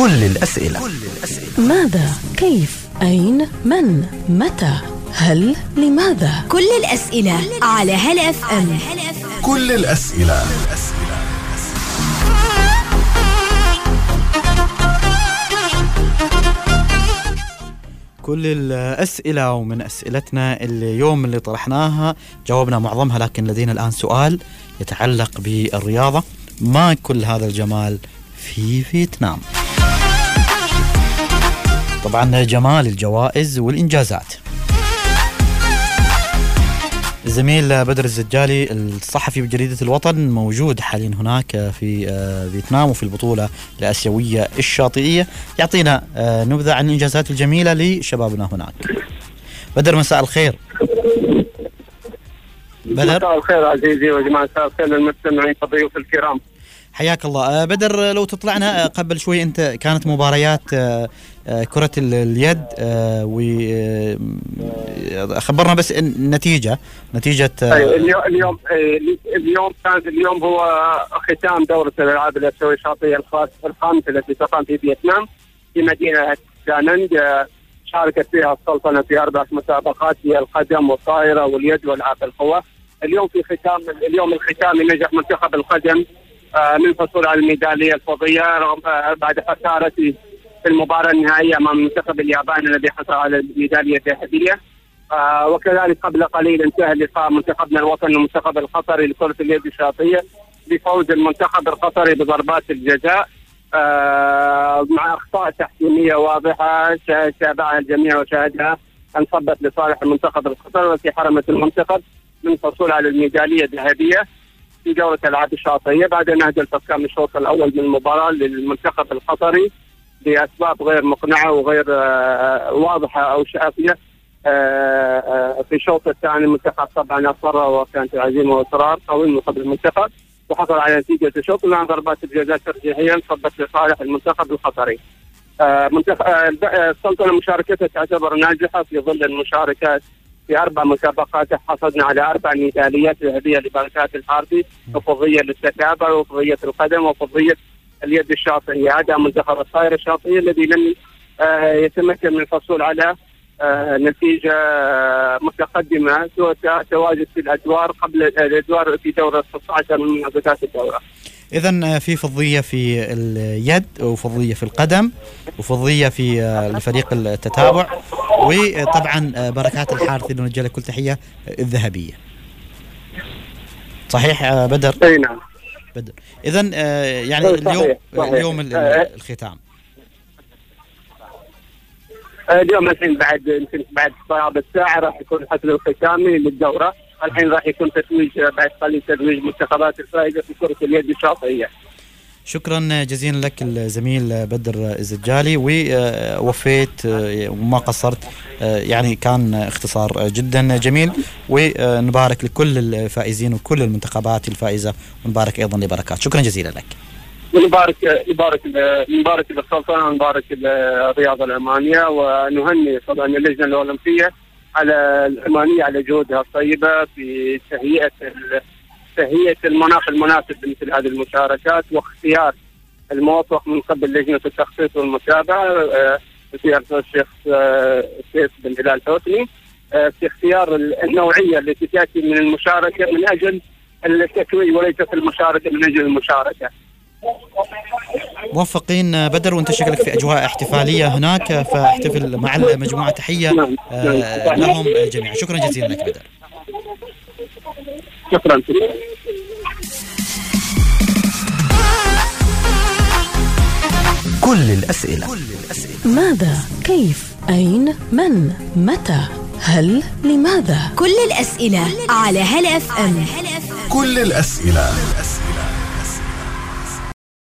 كل الأسئلة. ماذا؟ كيف؟ أين؟ من؟ متى؟ هل؟ لماذا؟ كل الأسئلة على هلا اف ام. كل الأسئلة. كل الأسئلة، ومن أسئلتنا اليوم اللي طرحناها جاوبنا معظمها، لكن لدينا الآن سؤال يتعلق بالرياضة. ما كل هذا الجمال في فيتنام؟ طبعا جمال الجوائز والإنجازات. الزميل بدر الزجالي الصحفي بجريدة الوطن موجود حاليا هناك في فيتنام وفي البطولة الآسيوية الشاطئية، يعطينا نبذة عن الإنجازات الجميلة لشبابنا هناك. بدر، مساء الخير. بدر، مساء الخير عزيزي وجماعة الخير للمستمعين والضيوف الكرام. حياك الله. بدر، لو تطلعنا قبل شوي، أنت كانت مباريات كرة اليد، وخبرنا بس نتيجة اليوم هو ختام دورة الألعاب الآسيوية الشاطئية الخامسة التي تقام في فيتنام في مدينة داننج. شاركت فيها السلطنة في 4 مسابقات، هي القدم والطائرة واليد والألعاب القوى. اليوم الختامي نجح منتخب القدم من الحصول على الميدالية الفضية بعد خسارته في المباراة النهائية أمام منتخب اليابان الذي حصل على الميدالية الذهبية. وكذلك قبل قليل انتهى لقاء منتخبنا الوطني والمنتخب القطري لكرة اليد الشاطئية بفوز المنتخب القطري بضربات الجزاء مع أخطاء تحكيمية واضحة تابعها الجميع وشاهدها، انصبت لصالح المنتخب القطري، والتي حرمت المنتخب من الحصول على الميدالية الذهبية في دورة الألعاب الشاطئية بعد نهج الحكام الشوط الأول من المباراة للمنتخب القطري بأسباب غير مقنعة وغير واضحة أو شافية. في الشوط الثاني المنتخب طبعا أصر، وكانت عزيمة وإصرار قوي من قبل المنتخب، وحصل على نتيجة الشوط مع ضربات الجزاء ترجيحيا صبت لصالح المنتخب القطري. السلطنة مشاركتها تعتبر ناجحة في ظل المشاركات في 4 مسابقات. حصلنا على 4 ميداليات ذهبية لبركات الحارثي، وفضية للتتابع، وفضية القدم، وفضية اليد الشاطئية. هذا منتخب الطائرة الشاطئية الذي لم يتمكن من الحصول على نتيجة متقدمة تواجد في الأدوار قبل الأدوار في دورة 16 من منافسات الدورة. إذن في فضية في اليد، وفضية في القدم، وفضية في الفريق التتابع، وطبعا بركات الحارثي اللي نوجه له كل تحية الذهبية. صحيح بدر؟ أي نعم بدر. إذن يعني اليوم الختام. اليوم الحين بعد قرابة الساعة راح يكون الحفل الختامي للدورة. الحين راح يكون بعد قليل تتويج منتخبات الفائزة في كرة اليد الشاطئية. شكرا جزيلا لك الزميل بدر الزجالي، ووفيت وما قصرت، يعني كان اختصار جدا جميل، ونبارك لكل الفائزين وكل المنتخبات الفائزة، ونبارك أيضا لبركات. شكرا جزيلا لك. نبارك للسلطنة، ونبارك الرياضة العمانية، ونهني طبعا اللجنة الأولمبية على العمانية على جهودها الطيبة في تهيئة المناخ المناسب لمثل هذه المشاركات، واختيار الموفق من قبل لجنة التخطيط والمتابعة في الشيخ سيف بن هلال حوثني في اختيار النوعية التي تأتي من المشاركة من أجل التتويج وليست المشاركة من أجل المشاركة. موفقين بدر، وانت شكلك في أجواء احتفالية هناك، فاحتفل مع المجموعة. تحية لهم جميعا. شكرا جزيلا لك بدر. شكرا. كل الأسئلة. ماذا؟ كيف؟ أين؟ من؟ متى؟ هل؟ لماذا؟ كل الأسئلة على هلا اف ام. كل الأسئلة.